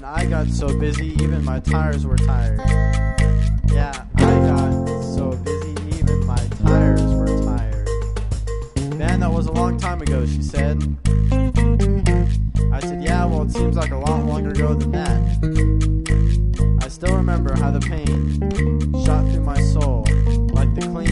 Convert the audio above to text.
Man, I got so busy, even my tires were tired. Yeah, I got so busy, even my tires were tired. Man, that was a long time ago, she said. I said, yeah, well, it seems like a lot longer ago than that. I still remember how the pain shot through my soul like the